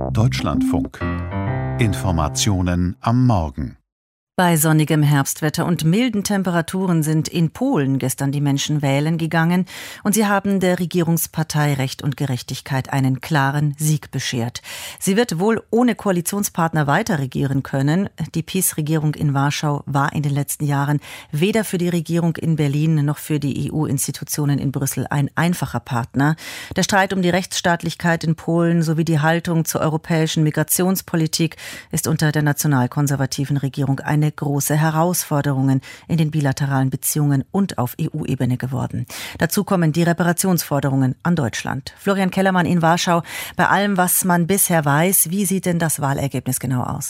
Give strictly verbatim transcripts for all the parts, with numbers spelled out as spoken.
Deutschlandfunk. Informationen am Morgen. Bei sonnigem Herbstwetter und milden Temperaturen sind in Polen gestern die Menschen wählen gegangen und sie haben der Regierungspartei Recht und Gerechtigkeit einen klaren Sieg beschert. Sie wird wohl ohne Koalitionspartner weiter regieren können. Die PiS-Regierung in Warschau war in den letzten Jahren weder für die Regierung in Berlin noch für die E U-Institutionen in Brüssel ein einfacher Partner. Der Streit um die Rechtsstaatlichkeit in Polen sowie die Haltung zur europäischen Migrationspolitik ist unter der nationalkonservativen Regierung eine große Herausforderungen in den bilateralen Beziehungen und auf E U-Ebene geworden. Dazu kommen die Reparationsforderungen an Deutschland. Florian Kellermann in Warschau. Bei allem, was man bisher weiß, wie sieht denn das Wahlergebnis genau aus?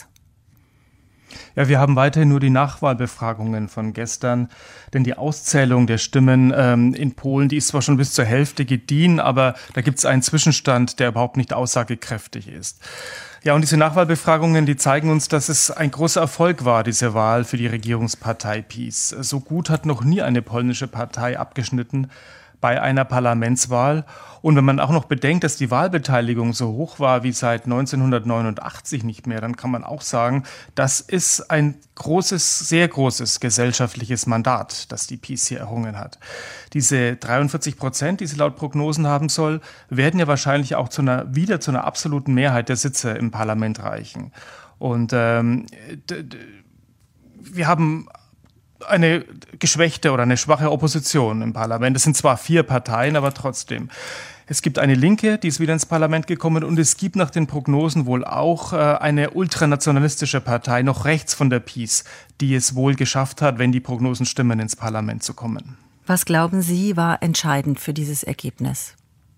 Ja, wir haben weiterhin nur die Nachwahlbefragungen von gestern, denn die Auszählung der Stimmen ähm, in Polen, die ist zwar schon bis zur Hälfte gediehen, aber da gibt es einen Zwischenstand, der überhaupt nicht aussagekräftig ist. Ja, und diese Nachwahlbefragungen, die zeigen uns, dass es ein großer Erfolg war, diese Wahl für die Regierungspartei PiS. So gut hat noch nie eine polnische Partei abgeschnitten bei einer Parlamentswahl. Und wenn man auch noch bedenkt, dass die Wahlbeteiligung so hoch war wie seit neunzehnhundertneunundachtzig nicht mehr, dann kann man auch sagen, das ist ein großes, sehr großes gesellschaftliches Mandat, das die PiS hier errungen hat. Diese dreiundvierzig Prozent, die sie laut Prognosen haben soll, werden ja wahrscheinlich auch zu einer, wieder zu einer absoluten Mehrheit der Sitze im Parlament reichen. Und ähm, d- d- wir haben eine geschwächte oder eine schwache Opposition im Parlament. Es sind zwar vier Parteien, aber trotzdem. Es gibt eine Linke, die ist wieder ins Parlament gekommen und es gibt nach den Prognosen wohl auch äh, eine ultranationalistische Partei, noch rechts von der PiS, die es wohl geschafft hat, wenn die Prognosen stimmen, ins Parlament zu kommen. Was glauben Sie, war entscheidend für dieses Ergebnis?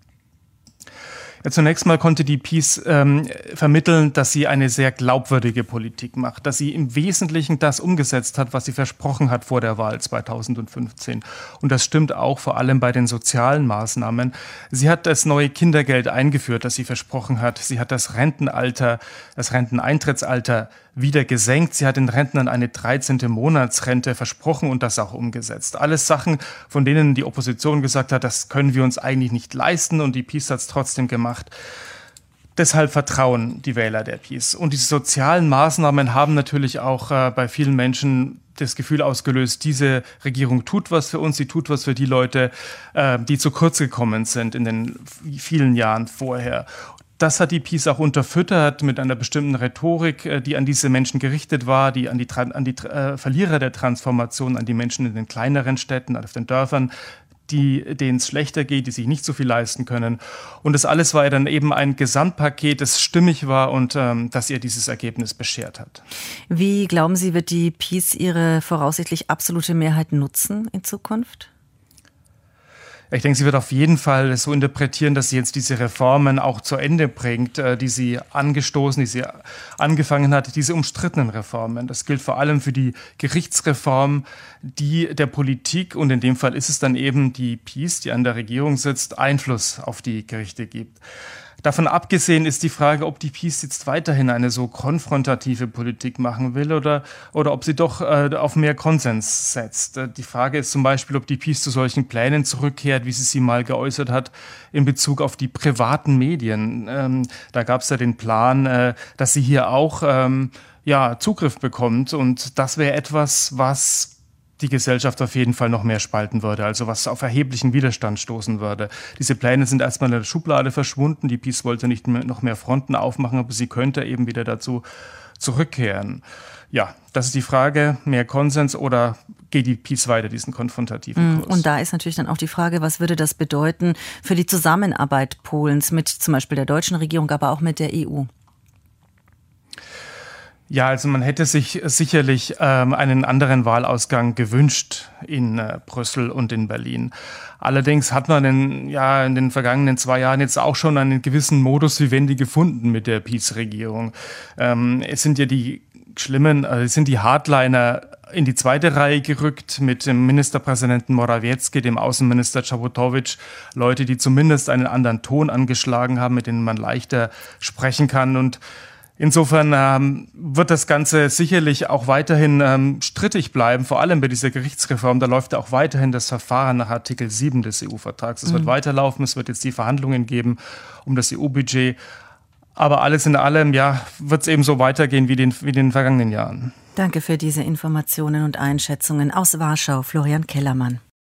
Ja, zunächst mal konnte die PiS ähm, vermitteln, dass sie eine sehr glaubwürdige Politik macht, dass sie im Wesentlichen das umgesetzt hat, was sie versprochen hat vor der Wahl zweitausendfünfzehn. Und das stimmt auch vor allem bei den sozialen Maßnahmen. Sie hat das neue Kindergeld eingeführt, das sie versprochen hat. Sie hat das Rentenalter, das Renteneintrittsalter wieder gesenkt. Sie hat den Rentnern eine dreizehnte Monatsrente versprochen und das auch umgesetzt. Alles Sachen, von denen die Opposition gesagt hat, das können wir uns eigentlich nicht leisten und die PiS hat es trotzdem gemacht. Deshalb vertrauen die Wähler der PiS. Und diese sozialen Maßnahmen haben natürlich auch äh, bei vielen Menschen das Gefühl ausgelöst, diese Regierung tut was für uns, sie tut was für die Leute, äh, die zu kurz gekommen sind in den vielen Jahren vorher. Das hat die PiS auch unterfüttert mit einer bestimmten Rhetorik, die an diese Menschen gerichtet war, die an die, an die äh, Verlierer der Transformation, an die Menschen in den kleineren Städten, auf den Dörfern, die, denen es schlechter geht, die sich nicht so viel leisten können. Und das alles war ja dann eben ein Gesamtpaket, das stimmig war und ähm, das ihr dieses Ergebnis beschert hat. Wie glauben Sie, wird die PiS ihre voraussichtlich absolute Mehrheit nutzen in Zukunft? Ich denke, sie wird auf jeden Fall so interpretieren, dass sie jetzt diese Reformen auch zu Ende bringt, die sie angestoßen, die sie angefangen hat, diese umstrittenen Reformen. Das gilt vor allem für die Gerichtsreform, die der Politik, und in dem Fall ist es dann eben die PiS, die an der Regierung sitzt, Einfluss auf die Gerichte gibt. Davon abgesehen ist die Frage, ob die PiS jetzt weiterhin eine so konfrontative Politik machen will oder, oder ob sie doch äh, auf mehr Konsens setzt. Äh, die Frage ist zum Beispiel, ob die PiS zu solchen Plänen zurückkehrt, wie sie sie mal geäußert hat, in Bezug auf die privaten Medien. Ähm, da gab es ja den Plan, äh, dass sie hier auch ähm, ja, Zugriff bekommt. Und das wäre etwas, was die Gesellschaft auf jeden Fall noch mehr spalten würde, also was auf erheblichen Widerstand stoßen würde. Diese Pläne sind erstmal in der Schublade verschwunden. Die PiS wollte nicht mehr, noch mehr Fronten aufmachen, aber sie könnte eben wieder dazu zurückkehren. Ja, das ist die Frage, mehr Konsens oder geht die PiS weiter diesen konfrontativen Kurs? Und da ist natürlich dann auch die Frage, was würde das bedeuten für die Zusammenarbeit Polens mit zum Beispiel der deutschen Regierung, aber auch mit der E U? Ja, also man hätte sich sicherlich ähm, einen anderen Wahlausgang gewünscht in äh, Brüssel und in Berlin. Allerdings hat man in, ja, in den vergangenen zwei Jahren jetzt auch schon einen gewissen Modus vivendi gefunden mit der PiS-Regierung. Ähm, es sind ja die schlimmen, äh, es sind die Hardliner in die zweite Reihe gerückt mit dem Ministerpräsidenten Morawiecki, dem Außenminister Czaputowicz, Leute, die zumindest einen anderen Ton angeschlagen haben, mit denen man leichter sprechen kann. Und insofern ähm, wird das Ganze sicherlich auch weiterhin ähm, strittig bleiben, vor allem bei dieser Gerichtsreform. Da läuft ja auch weiterhin das Verfahren nach Artikel sieben des E U-Vertrags. Es mhm. wird weiterlaufen, es wird jetzt die Verhandlungen geben um das E U-Budget. Aber alles in allem, ja, wird es eben so weitergehen wie, den, wie in den vergangenen Jahren. Danke für diese Informationen und Einschätzungen aus Warschau, Florian Kellermann.